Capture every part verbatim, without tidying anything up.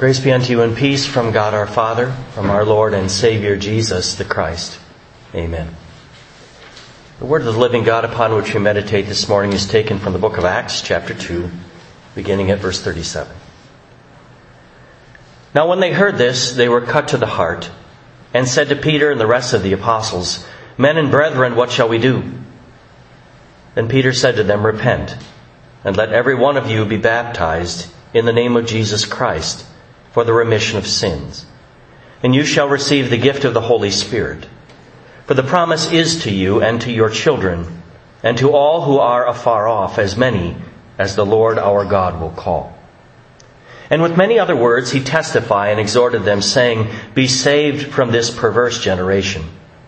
Grace be unto you and peace from God our Father, from our Lord and Savior Jesus the Christ. Amen. The word of the living God upon which we meditate this morning is taken from the book of Acts, chapter two, beginning at verse thirty-seven. Now when they heard this, they were cut to the heart, and said to Peter and the rest of the apostles, Men and brethren, what shall we do? Then Peter said to them, Repent, and let every one of you be baptized in the name of Jesus Christ, for the remission of sins. And you shall receive the gift of the Holy Spirit. For the promise is to you and to your children, and to all who are afar off, as many as the Lord our God will call. And with many other words he testified and exhorted them, saying, Be saved from this perverse generation.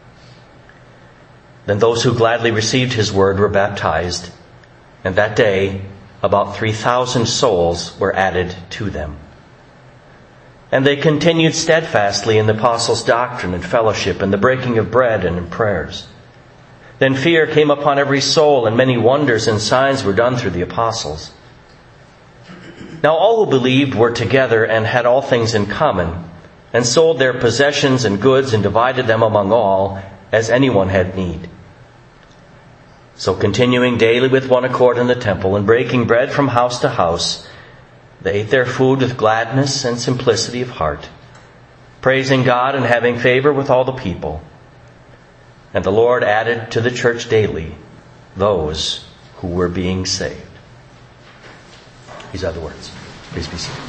Then those who gladly received his word were baptized, and that day about three thousand souls were added to them. And they continued steadfastly in the apostles' doctrine and fellowship, and the breaking of bread and in prayers. Then fear came upon every soul, and many wonders and signs were done through the apostles. Now all who believed were together and had all things in common, and sold their possessions and goods and divided them among all, as anyone had need. So continuing daily with one accord in the temple, and breaking bread from house to house, they ate their food with gladness and simplicity of heart, praising God and having favor with all the people. And the Lord added to the church daily those who were being saved. These are the words. Please be seated.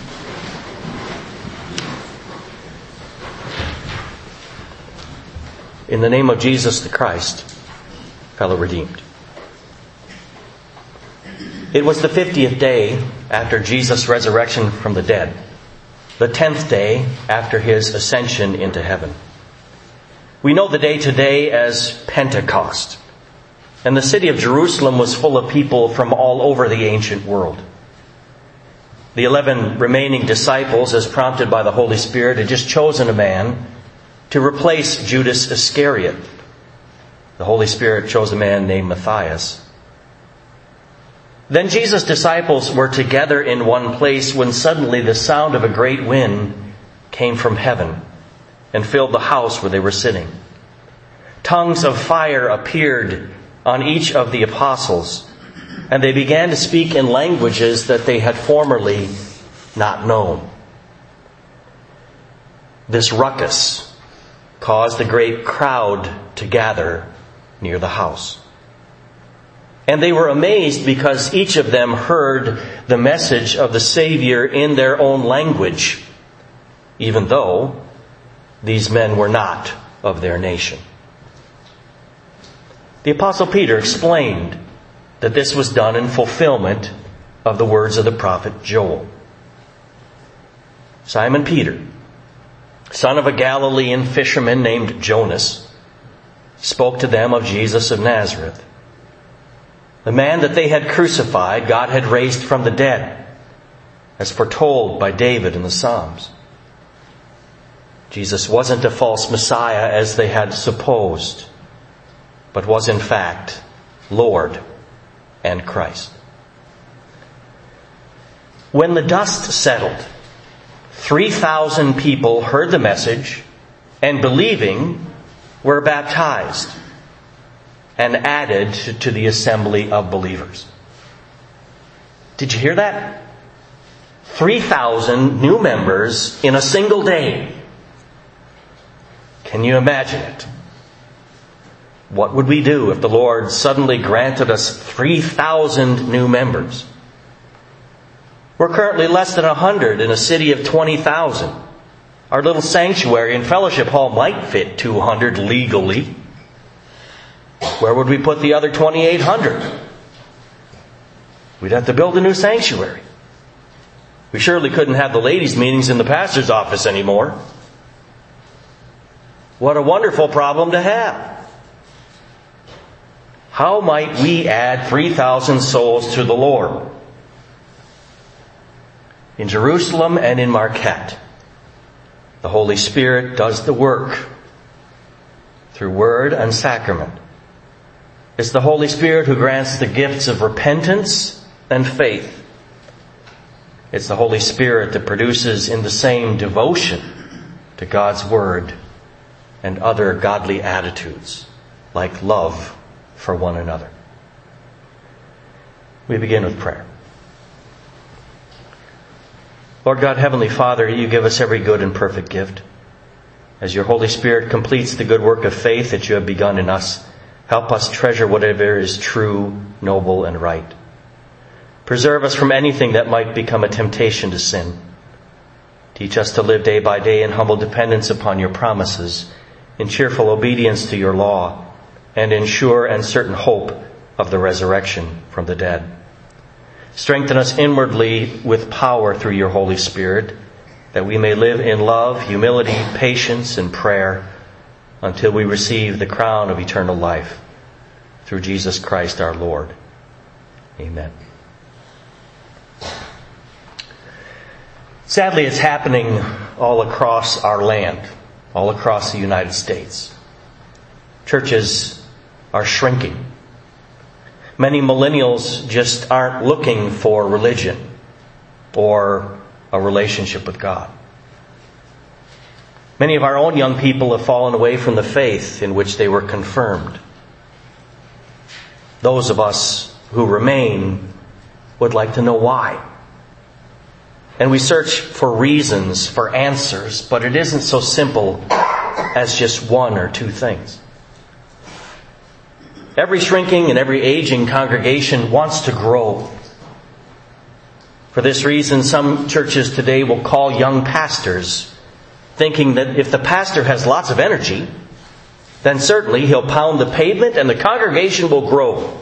In the name of Jesus the Christ, fellow redeemed. It was the fiftieth day after Jesus' resurrection from the dead, the tenth day after his ascension into heaven. We know the day today as Pentecost, and the city of Jerusalem was full of people from all over the ancient world. The eleven remaining disciples, as prompted by the Holy Spirit, had just chosen a man to replace Judas Iscariot. The Holy Spirit chose a man named Matthias. Then Jesus' disciples were together in one place when suddenly the sound of a great wind came from heaven and filled the house where they were sitting. Tongues of fire appeared on each of the apostles, and they began to speak in languages that they had formerly not known. This ruckus caused a great crowd to gather near the house. And they were amazed because each of them heard the message of the Savior in their own language, even though these men were not of their nation. The Apostle Peter explained that this was done in fulfillment of the words of the prophet Joel. Simon Peter, son of a Galilean fisherman named Jonas, spoke to them of Jesus of Nazareth, the man that they had crucified, God had raised from the dead, as foretold by David in the Psalms. Jesus wasn't a false Messiah as they had supposed, but was in fact Lord and Christ. When the dust settled, three thousand people heard the message and, believing, were baptized and added to the assembly of believers. Did you hear that? three thousand new members in a single day. Can you imagine it? What would we do if the Lord suddenly granted us three thousand new members? We're currently less than one hundred in a city of twenty thousand. Our little sanctuary and fellowship hall might fit two hundred legally. Where would we put the other twenty-eight hundred? We'd have to build a new sanctuary. We surely couldn't have the ladies' meetings in the pastor's office anymore. What a wonderful problem to have. How might we add three thousand souls to the Lord? In Jerusalem and in Marquette, the Holy Spirit does the work through word and sacrament. It's the Holy Spirit who grants the gifts of repentance and faith. It's the Holy Spirit that produces in the same devotion to God's Word and other godly attitudes, like love for one another. We begin with prayer. Lord God, Heavenly Father, you give us every good and perfect gift. As your Holy Spirit completes the good work of faith that you have begun in us, help us treasure whatever is true, noble, and right. Preserve us from anything that might become a temptation to sin. Teach us to live day by day in humble dependence upon your promises, in cheerful obedience to your law, and in sure and certain hope of the resurrection from the dead. Strengthen us inwardly with power through your Holy Spirit, that we may live in love, humility, patience, and prayer until we receive the crown of eternal life through Jesus Christ our Lord. Amen. Sadly, it's happening all across our land, all across the United States. Churches are shrinking. Many millennials just aren't looking for religion or a relationship with God. Many of our own young people have fallen away from the faith in which they were confirmed. Those of us who remain would like to know why. And we search for reasons, for answers, but it isn't so simple as just one or two things. Every shrinking and every aging congregation wants to grow. For this reason, some churches today will call young pastors, thinking that if the pastor has lots of energy, then certainly he'll pound the pavement and the congregation will grow.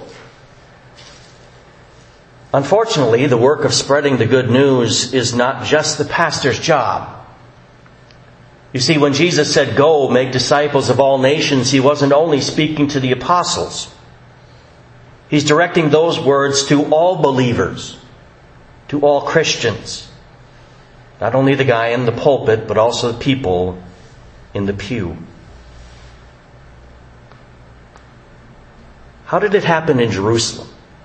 Unfortunately, the work of spreading the good news is not just the pastor's job. You see, when Jesus said, "Go, make disciples of all nations," He wasn't only speaking to the apostles. He's directing those words to all believers, to all Christians. Not only the guy in the pulpit, but also the people in the pew. How did it happen in Jerusalem?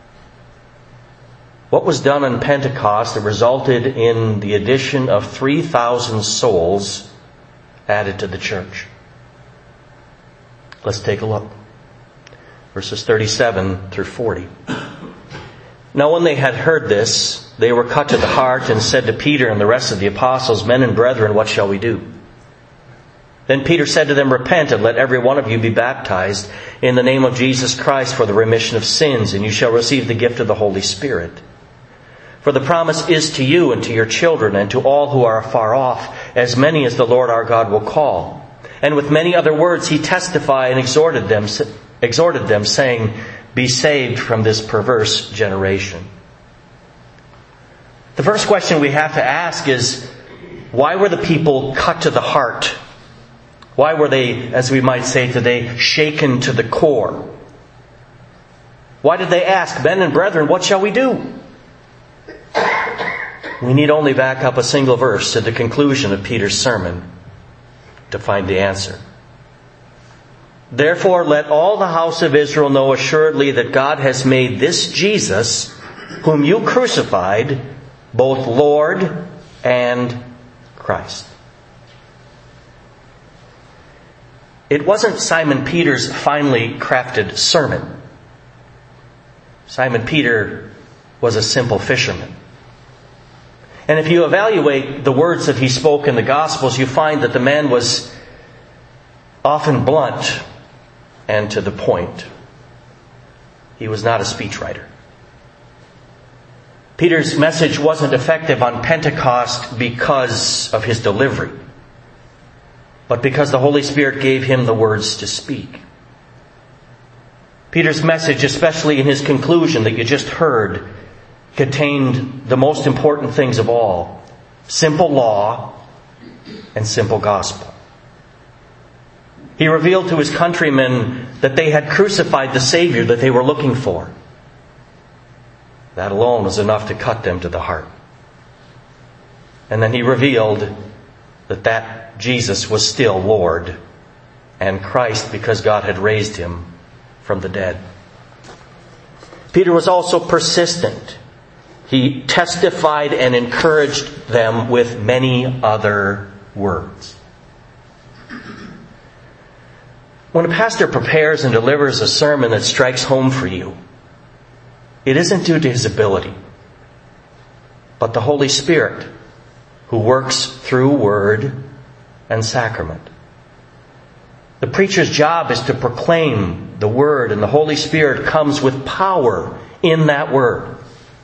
What was done on Pentecost that resulted in the addition of three thousand souls added to the church? Let's take a look. Verses thirty-seven through forty. Now when they had heard this, they were cut to the heart and said to Peter and the rest of the apostles, "Men and brethren, what shall we do?" Then Peter said to them, "Repent and let every one of you be baptized in the name of Jesus Christ for the remission of sins, and you shall receive the gift of the Holy Spirit. For the promise is to you and to your children and to all who are afar off, as many as the Lord our God will call." And with many other words he testified and exhorted them, exhorted them, saying, "Be saved from this perverse generation." The first question we have to ask is, why were the people cut to the heart? Why were they, as we might say today, shaken to the core? Why did they ask, "Men and brethren, what shall we do?" We need only back up a single verse to the conclusion of Peter's sermon to find the answer. "Therefore let all the house of Israel know assuredly that God has made this Jesus, whom you crucified, both Lord and Christ." It wasn't Simon Peter's finely crafted sermon. Simon Peter was a simple fisherman. And if you evaluate the words that he spoke in the Gospels, you find that the man was often blunt and to the point. He was not a speechwriter. Peter's message wasn't effective on Pentecost because of his delivery, but because the Holy Spirit gave him the words to speak. Peter's message, especially in his conclusion that you just heard, contained the most important things of all: simple law and simple gospel. He revealed to his countrymen that they had crucified the Savior that they were looking for. That alone was enough to cut them to the heart. And then he revealed that that Jesus was still Lord and Christ because God had raised him from the dead. Peter was also persistent. He testified and encouraged them with many other words. When a pastor prepares and delivers a sermon that strikes home for you, it isn't due to his ability, but the Holy Spirit who works through word and sacrament. The preacher's job is to proclaim the word, and the Holy Spirit comes with power in that word.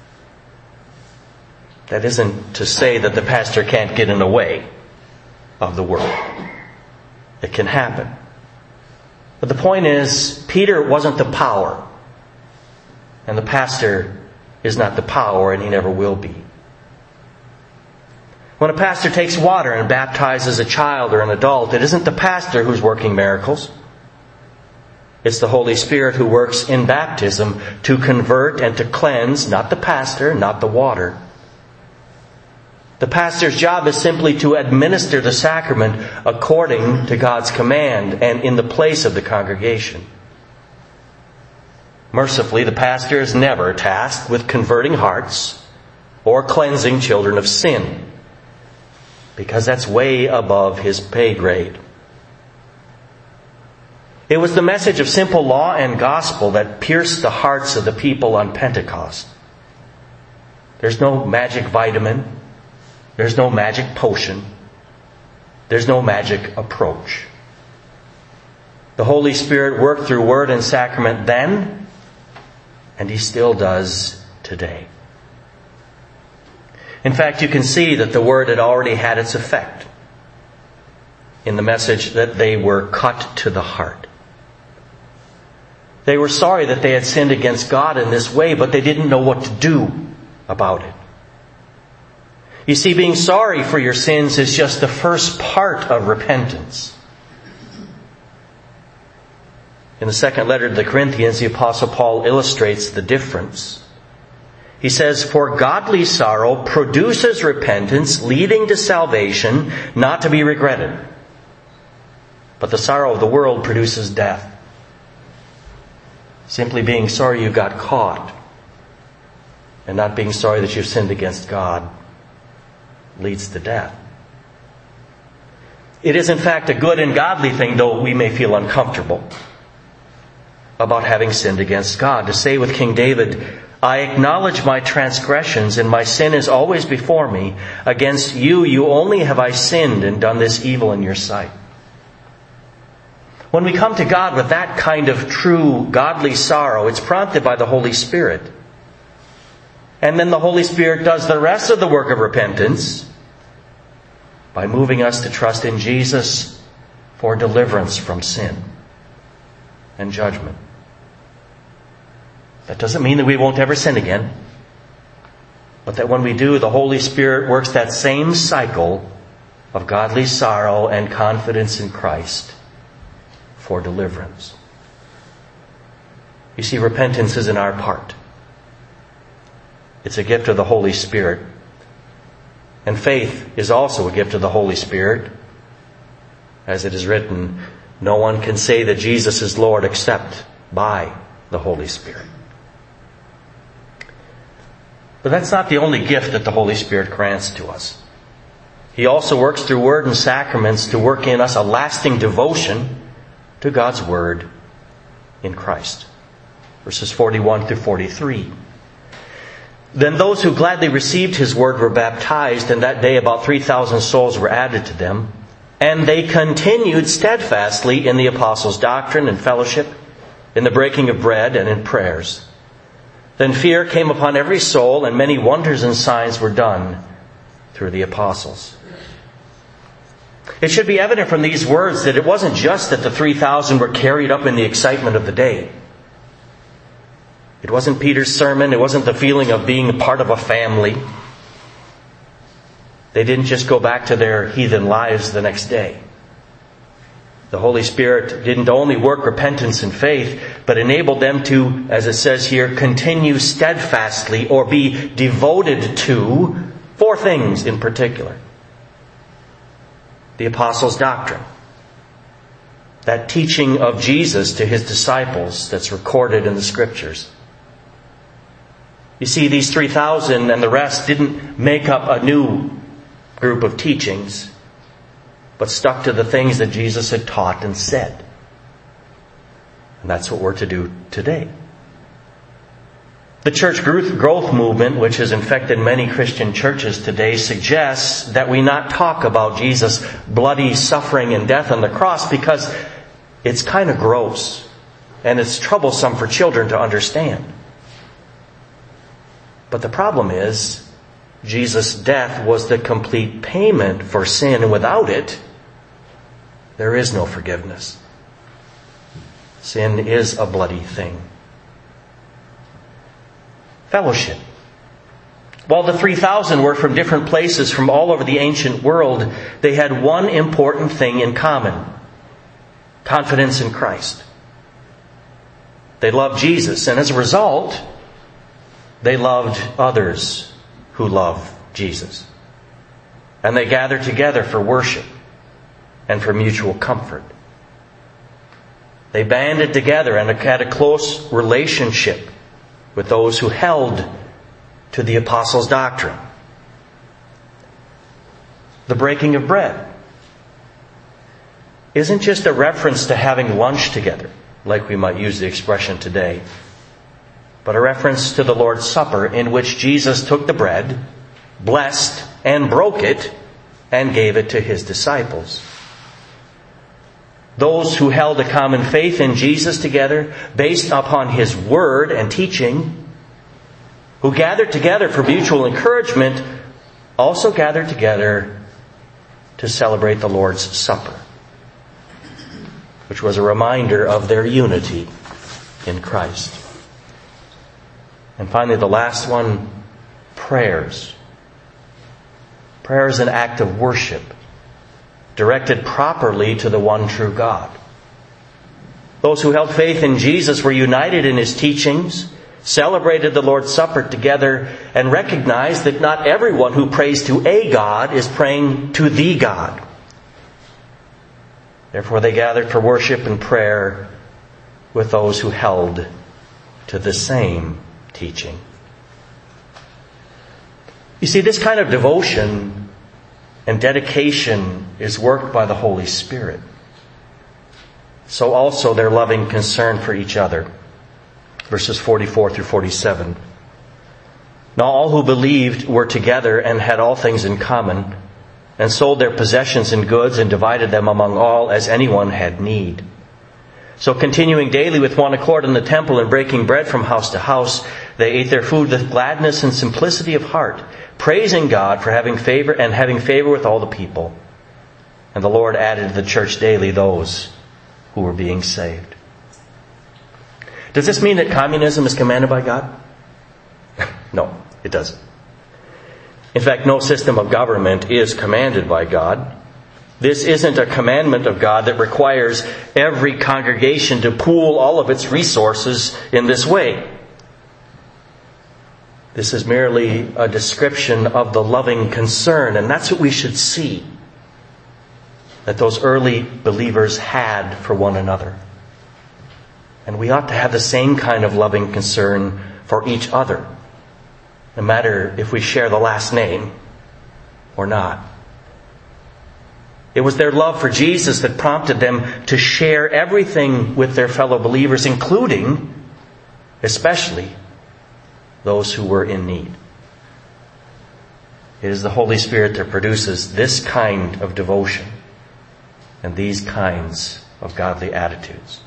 That isn't to say that the pastor can't get in the way of the word. It can happen. But the point is, Peter wasn't the power, and the pastor is not the power, and he never will be. When a pastor takes water and baptizes a child or an adult, it isn't the pastor who's working miracles. It's the Holy Spirit who works in baptism to convert and to cleanse, not the pastor, not the water. The pastor's job is simply to administer the sacrament according to God's command and in the place of the congregation. Mercifully, the pastor is never tasked with converting hearts or cleansing children of sin, because that's way above his pay grade. It was the message of simple law and gospel that pierced the hearts of the people on Pentecost. There's no magic vitamin. There's no magic potion. There's no magic approach. The Holy Spirit worked through word and sacrament then, and He still does today. In fact, you can see that the word had already had its effect in the message that they were cut to the heart. They were sorry that they had sinned against God in this way, but they didn't know what to do about it. You see, being sorry for your sins is just the first part of repentance. In the second letter to the Corinthians, the Apostle Paul illustrates the difference. He says, "For godly sorrow produces repentance, leading to salvation, not to be regretted. But the sorrow of the world produces death." Simply being sorry you got caught and not being sorry that you've sinned against God leads to death. It is in fact a good and godly thing, though we may feel uncomfortable about having sinned against God, to say with King David, "I acknowledge my transgressions, and my sin is always before me. Against you, you only have I sinned and done this evil in your sight." When we come to God with that kind of true godly sorrow, it's prompted by the Holy Spirit. And then the Holy Spirit does the rest of the work of repentance by moving us to trust in Jesus for deliverance from sin and judgment. That doesn't mean that we won't ever sin again, but that when we do, the Holy Spirit works that same cycle of godly sorrow and confidence in Christ for deliverance. You see, repentance isn't our part. It's a gift of the Holy Spirit. And faith is also a gift of the Holy Spirit. As it is written, no one can say that Jesus is Lord except by the Holy Spirit. But that's not the only gift that the Holy Spirit grants to us. He also works through word and sacraments to work in us a lasting devotion to God's Word in Christ. Verses forty-one through forty-three. "Then those who gladly received His Word were baptized, and that day about three thousand souls were added to them. And they continued steadfastly in the apostles' doctrine and fellowship, in the breaking of bread and in prayers. Then fear came upon every soul, and many wonders and signs were done through the apostles." It should be evident from these words that it wasn't just that the three thousand were carried up in the excitement of the day. It wasn't Peter's sermon. It wasn't the feeling of being a part of a family. They didn't just go back to their heathen lives the next day. The Holy Spirit didn't only work repentance and faith, but enabled them to, as it says here, continue steadfastly or be devoted to four things in particular. The apostles' doctrine. That teaching of Jesus to His disciples that's recorded in the Scriptures. You see, these three thousand and the rest didn't make up a new group of teachings, but stuck to the things that Jesus had taught and said. And that's what we're to do today. The church growth movement, which has infected many Christian churches today, suggests that we not talk about Jesus' bloody suffering and death on the cross because it's kind of gross and it's troublesome for children to understand. But the problem is, Jesus' death was the complete payment for sin, and without it, there is no forgiveness. Sin is a bloody thing. Fellowship. While the three thousand were from different places from all over the ancient world, they had one important thing in common: confidence in Christ. They loved Jesus, and as a result, they loved others who loved Jesus. And they gathered together for worship and for mutual comfort. They banded together and had a close relationship with those who held to the apostles' doctrine. The breaking of bread isn't just a reference to having lunch together, like we might use the expression today, but a reference to the Lord's Supper, in which Jesus took the bread, blessed and broke it, and gave it to His disciples. Those who held a common faith in Jesus together, based upon His word and teaching, who gathered together for mutual encouragement, also gathered together to celebrate the Lord's Supper, which was a reminder of their unity in Christ. And finally, the last one, prayers. Prayer is an act of worship, directed properly to the one true God. Those who held faith in Jesus were united in His teachings, celebrated the Lord's Supper together, and recognized that not everyone who prays to a God is praying to the God. Therefore, they gathered for worship and prayer with those who held to the same teaching. You see, this kind of devotion and dedication is worked by the Holy Spirit. So also their loving concern for each other. Verses forty-four through forty-seven. Now all who believed were together and had all things in common, and sold their possessions and goods and divided them among all as anyone had need. So continuing daily with one accord in the temple and breaking bread from house to house, they ate their food with gladness and simplicity of heart, praising God for having favor and having favor with all the people. And the Lord added to the church daily those who were being saved. Does this mean that communism is commanded by God? No, it doesn't. In fact, no system of government is commanded by God. This isn't a commandment of God that requires every congregation to pool all of its resources in this way. This is merely a description of the loving concern, and that's what we should see that those early believers had for one another. And we ought to have the same kind of loving concern for each other, no matter if we share the last name or not. It was their love for Jesus that prompted them to share everything with their fellow believers, including, especially, those who were in need. It is the Holy Spirit that produces this kind of devotion and these kinds of godly attitudes.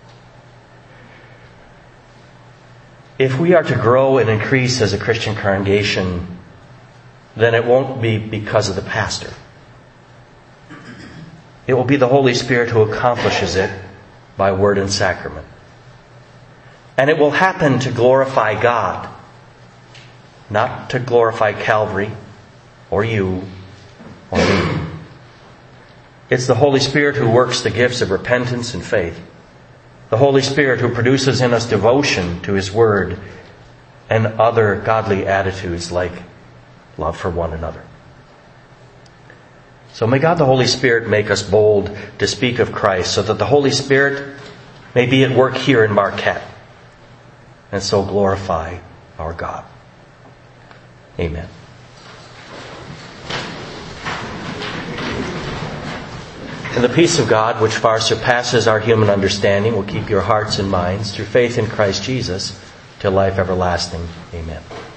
If we are to grow and increase as a Christian congregation, then it won't be because of the pastor. It will be the Holy Spirit who accomplishes it by word and sacrament. And it will happen to glorify God, not to glorify Calvary or you or me. It's the Holy Spirit who works the gifts of repentance and faith. The Holy Spirit who produces in us devotion to His Word and other godly attitudes like love for one another. So may God the Holy Spirit make us bold to speak of Christ, so that the Holy Spirit may be at work here in Marquette and so glorify our God. Amen. And the peace of God, which far surpasses our human understanding, will keep your hearts and minds through faith in Christ Jesus to life everlasting. Amen.